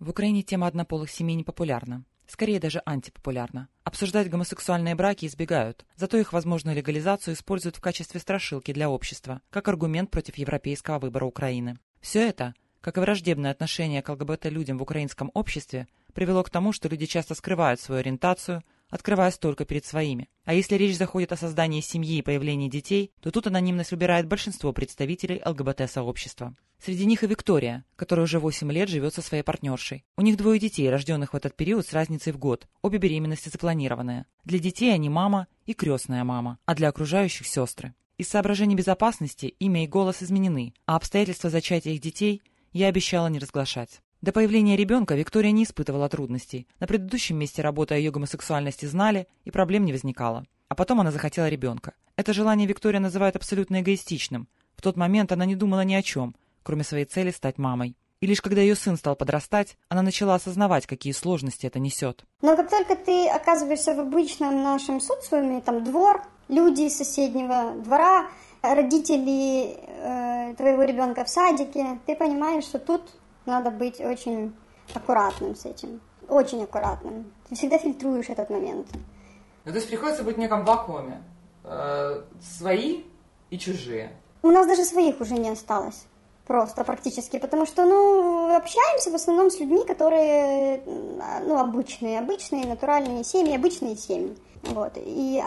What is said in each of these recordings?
В Украине тема однополых семей не популярна. Скорее даже антипопулярна. Обсуждать гомосексуальные браки избегают, зато их возможную легализацию используют в качестве страшилки для общества, как аргумент против европейского выбора Украины. Все это, как и враждебное отношение к ЛГБТ-людям в украинском обществе, привело к тому, что люди часто скрывают свою ориентацию, открываясь только перед своими. А если речь заходит о создании семьи и появлении детей, то тут анонимность выбирает большинство представителей ЛГБТ-сообщества. Среди них и Виктория, которая уже 8 лет живет со своей партнершей. У них 2 детей, рожденных в этот период с разницей в год, обе беременности запланированные. Для детей они мама и крестная мама, а для окружающих сестры. Из соображений безопасности имя и голос изменены, а обстоятельства зачатия их детей я обещала не разглашать. До появления ребенка Виктория не испытывала трудностей. На предыдущем месте работы о ее гомосексуальности знали, и проблем не возникало. А потом она захотела ребенка. Это желание Виктория называет абсолютно эгоистичным. В тот момент она не думала ни о чем, кроме своей цели стать мамой. И лишь когда ее сын стал подрастать, она начала осознавать, какие сложности это несет. Но как только ты оказываешься в обычном нашем социуме, там двор, люди из соседнего двора, родители твоего ребенка в садике, ты понимаешь, что тут надо быть очень аккуратным с этим. Очень аккуратным. Ты всегда фильтруешь этот момент. Ну, то есть приходится быть в неком вакууме. Свои и чужие. У нас даже своих уже не осталось. Просто практически. Потому что, общаемся в основном с людьми, которые, обычные, натуральные семьи, обычные семьи. Вот.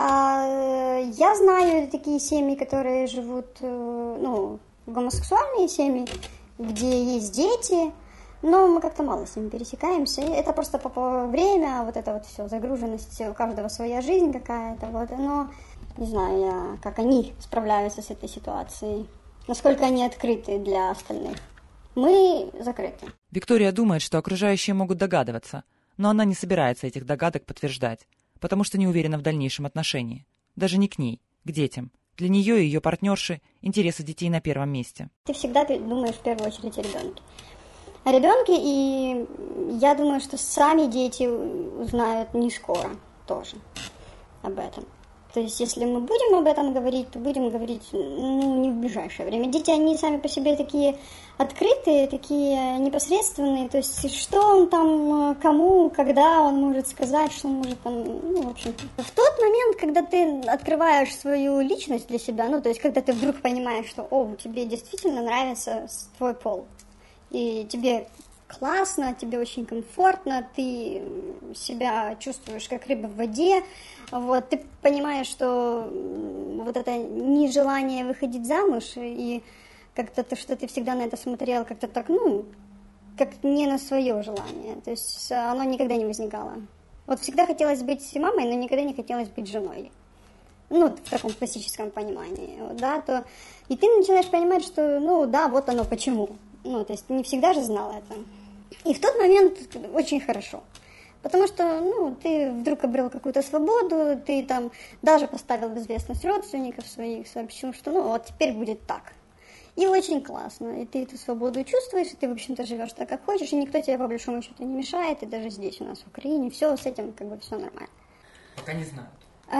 Я знаю такие семьи, которые живут, гомосексуальные семьи, где есть дети, но мы как-то мало с ними пересекаемся. Это просто время, вот это вот все, загруженность, у каждого своя жизнь какая-то, вот. Но не знаю я, как они справляются с этой ситуацией, насколько они открыты для остальных. Мы закрыты. Виктория думает, что окружающие могут догадываться, но она не собирается этих догадок подтверждать, потому что не уверена в дальнейшем отношении. Даже не к ней, к детям. Для нее и ее партнерши интересы детей на первом месте. Ты всегда думаешь в первую очередь о ребенке. О ребенке, и я думаю, что сами дети узнают не скоро тоже об этом. То есть, если мы будем об этом говорить, то будем говорить, не в ближайшее время. Дети, они сами по себе такие открытые, такие непосредственные. То есть, что он там, кому, когда он может сказать, что он может там, в общем. В тот момент, когда ты открываешь свою личность для себя, то есть, когда ты вдруг понимаешь, что, тебе действительно нравится твой пол, и тебе классно, тебе очень комфортно, ты себя чувствуешь как рыба в воде, вот, ты понимаешь, что вот это нежелание выходить замуж, и как-то то, что ты всегда на это смотрел, как-то так, как не на свое желание, то есть оно никогда не возникало. Вот всегда хотелось быть мамой, но никогда не хотелось быть женой. В таком классическом понимании, да, и ты начинаешь понимать, что, вот оно почему. То есть не всегда же знал это. И в тот момент очень хорошо. Потому что, ты вдруг обрел какую-то свободу, ты там даже поставил в известность родственников своих, сообщил, что, вот теперь будет так. И очень классно. И ты эту свободу чувствуешь, и ты, в общем-то, живешь так, как хочешь, и никто тебе, по большому счету, не мешает, и даже здесь у нас, в Украине, все с этим, все нормально. Пока не знают.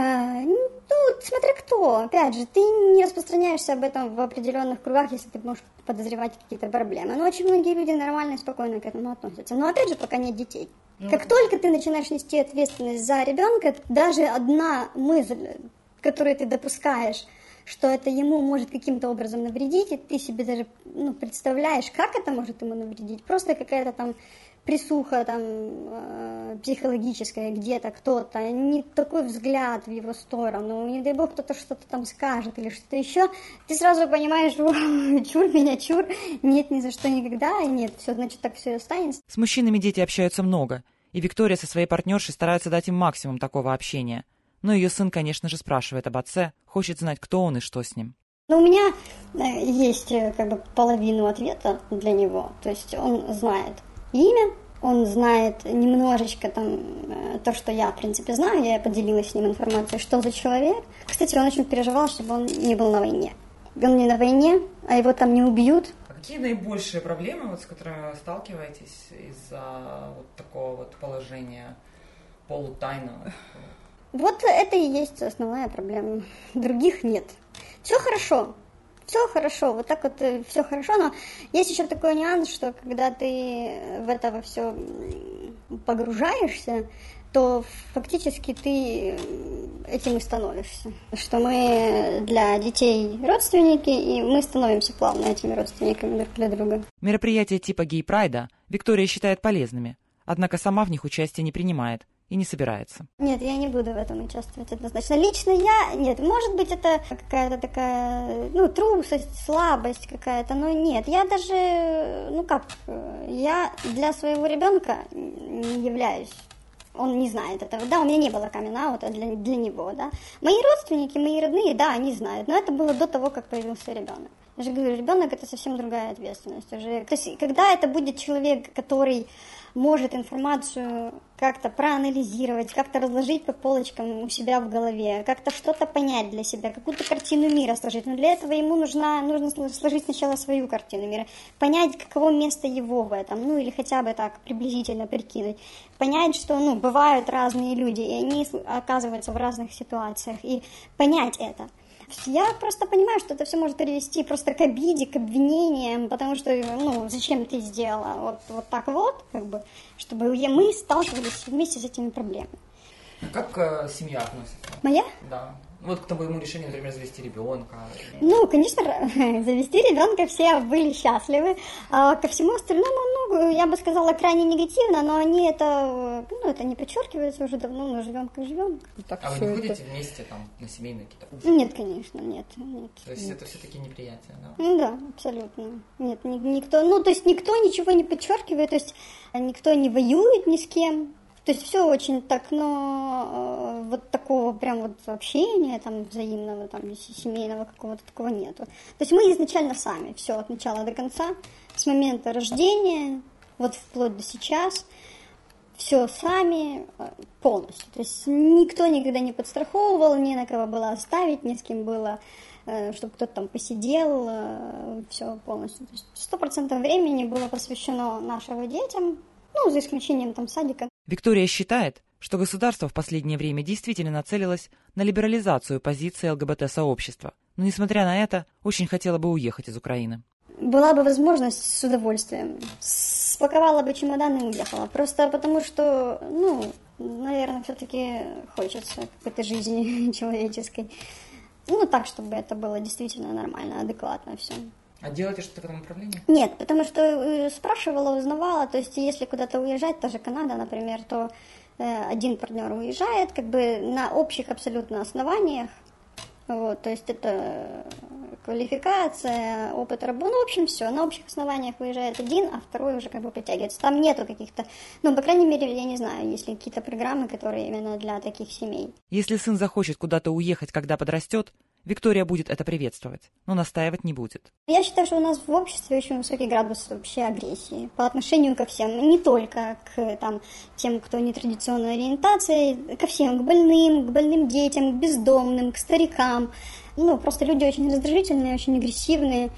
Смотря кто. Опять же, ты не распространяешься об этом в определенных кругах, если ты можешь подозревать какие-то проблемы. Но очень многие люди нормально и спокойно к этому относятся. Но опять же, пока нет детей. Как только ты начинаешь нести ответственность за ребенка, даже одна мысль, которую ты допускаешь, что это ему может каким-то образом навредить, и ты себе даже представляешь, как это может ему навредить. Просто какая-то там присуха там психологическая где-то, кто-то, не такой взгляд в его сторону, не дай бог кто-то что-то там скажет или что-то еще, ты сразу понимаешь, чур меня, чур, нет, ни за что никогда, и нет, все, значит, так все и останется. С мужчинами дети общаются много, и Виктория со своей партнершей старается дать им максимум такого общения. Но ее сын, конечно же, спрашивает об отце, хочет знать, кто он и что с ним. Но у меня есть половину ответа для него, то есть он знает имя, он знает немножечко то, что я, в принципе, знаю, я поделилась с ним информацией, что за человек. Кстати, он очень переживал, чтобы он не был на войне. Он не на войне, а его там не убьют. А какие наибольшие проблемы, с которыми вы сталкиваетесь из-за такого положения полутайного? Вот это и есть основная проблема. Других нет. Все хорошо. все хорошо, вот так вот все хорошо, но есть еще такой нюанс, что когда ты в это во все погружаешься, то фактически ты этим и становишься. Что мы для детей родственники, и мы становимся плавно этими родственниками друг для друга. Мероприятия типа гей-прайда Виктория считает полезными, однако сама в них участие не принимает и не собирается. Нет, я не буду в этом участвовать однозначно. Лично я, нет, может быть, это какая-то такая, трусость, слабость какая-то, но нет, я даже, я для своего ребенка не являюсь. Он не знает этого, да, у меня не было камин-аута для него, да. Мои родственники, мои родные, да, они знают, но это было до того, как появился ребенок. Я же говорю, ребенок это совсем другая ответственность уже. То есть, когда это будет человек, который может информацию как-то проанализировать, как-то разложить по полочкам у себя в голове, как-то что-то понять для себя, какую-то картину мира сложить. Но для этого ему нужно сложить сначала свою картину мира, понять, каково место его в этом, или хотя бы так приблизительно прикинуть. Понять, что, бывают разные люди, и они оказываются в разных ситуациях, и понять это. Я просто понимаю, что это все может привести просто к обиде, к обвинениям, потому что, зачем ты сделала вот так вот, чтобы мы сталкивались вместе с этими проблемами. Как семья относится? Моя? Да. Вот к твоему решению, например, завести ребенка. Конечно, завести ребенка все были счастливы. А ко всему остальному, я бы сказала, крайне негативно, но они это не подчеркивается уже давно, но живем как живем. А вы не ходите вместе на семейные какие-то ужины? Нет, конечно, нет. То есть это все-таки неприятие, да? Да, абсолютно. Нет, никто ничего не подчеркивает, то есть никто не воюет ни с кем. То есть все очень так, но вот такого прям вот общения, взаимного, семейного какого-то такого нету. То есть мы изначально сами, все от начала до конца, с момента рождения, вот вплоть до сейчас, все сами полностью. То есть никто никогда не подстраховывал, ни на кого было оставить, ни с кем было, чтобы кто-то там посидел, все полностью. То есть 100% времени было посвящено нашим детям, за исключением садика. Виктория считает, что государство в последнее время действительно нацелилось на либерализацию позиции ЛГБТ-сообщества, но, несмотря на это, очень хотела бы уехать из Украины. Была бы возможность, с удовольствием, спаковала бы чемодан и уехала. Просто потому что, наверное, все-таки хочется какой-то жизни человеческой. Так, чтобы это было действительно нормально, адекватно все. А делаете что-то в этом направлении? Нет, потому что спрашивала, узнавала, то есть если куда-то уезжать, та же Канада, например, то один партнер уезжает на общих абсолютно основаниях, то есть это квалификация, опыт работы, в общем, все, на общих основаниях уезжает один, а второй уже притягивается. Там нету каких-то, по крайней мере, я не знаю, есть ли какие-то программы, которые именно для таких семей. Если сын захочет куда-то уехать, когда подрастет, Виктория будет это приветствовать, но настаивать не будет. Я считаю, что у нас в обществе очень высокий градус вообще агрессии по отношению ко всем, не только к тем, кто нетрадиционной ориентации, ко всем, к больным детям, к бездомным, к старикам. Просто люди очень раздражительные, очень агрессивные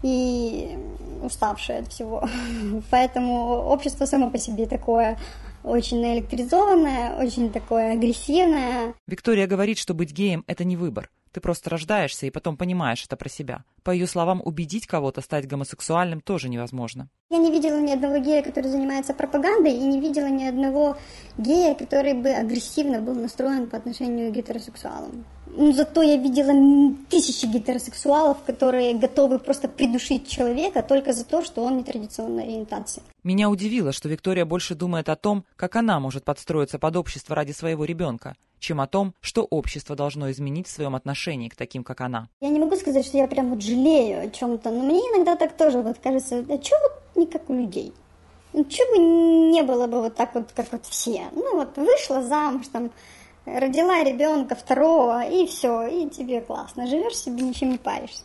и уставшие от всего. Поэтому общество само по себе такое очень наэлектризованное, очень такое агрессивное. Виктория говорит, что быть геем – это не выбор. Ты просто рождаешься и потом понимаешь это про себя. По ее словам, убедить кого-то стать гомосексуальным тоже невозможно. Я не видела ни одного гея, который занимается пропагандой, и не видела ни одного гея, который бы агрессивно был настроен по отношению к гетеросексуалам. Зато я видела тысячи гетеросексуалов, которые готовы просто придушить человека только за то, что он нетрадиционной ориентации. Меня удивило, что Виктория больше думает о том, как она может подстроиться под общество ради своего ребенка, чем о том, что общество должно изменить в своем отношении к таким, как она. Я не могу сказать, что я прям жалею о чем-то, но мне иногда так тоже кажется, да что не как у людей? Чего бы не было бы вот так вот, как все? Вышла замуж, родила ребенка второго, и все, и тебе классно. Живешь себе, ничем не паришься.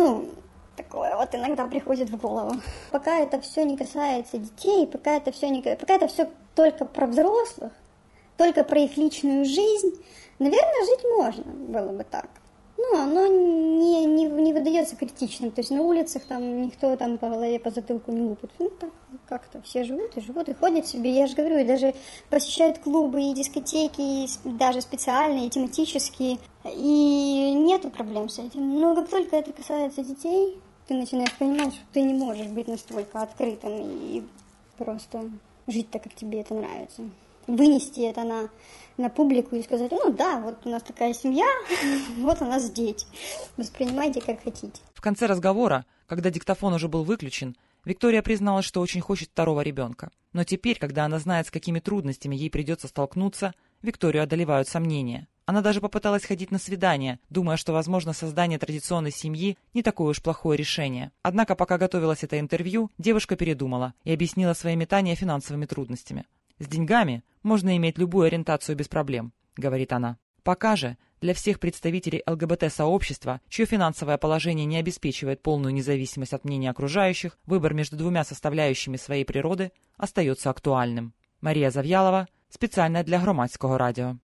Такое вот иногда приходит в голову. Пока это все не касается детей, пока это все только про взрослых, только про их личную жизнь, наверное, жить можно было бы так. Ну, оно не выдается критичным, то есть на улицах там никто там по голове, по затылку не лупит. Ну, так как-то все живут и ходят себе, я же говорю, и даже посещают клубы и дискотеки, и даже специальные, и тематические, и нету проблем с этим. Но как только это касается детей, ты начинаешь понимать, что ты не можешь быть настолько открытым и просто жить так, как тебе это нравится. Вынести это на публику и сказать, ну да, вот у нас такая семья, вот у нас дети. Воспринимайте как хотите. В конце разговора, когда диктофон уже был выключен, Виктория призналась, что очень хочет второго ребенка. Но теперь, когда она знает, с какими трудностями ей придется столкнуться, Викторию одолевают сомнения. Она даже попыталась ходить на свидания, думая, что, возможно, создание традиционной семьи не такое уж плохое решение. Однако, пока готовилось это интервью, девушка передумала и объяснила свои метания финансовыми трудностями. «С деньгами можно иметь любую ориентацию без проблем», — говорит она. Пока же для всех представителей ЛГБТ-сообщества, чье финансовое положение не обеспечивает полную независимость от мнения окружающих, выбор между двумя составляющими своей природы остается актуальным. Мария Завьялова, специально для Громадського радио.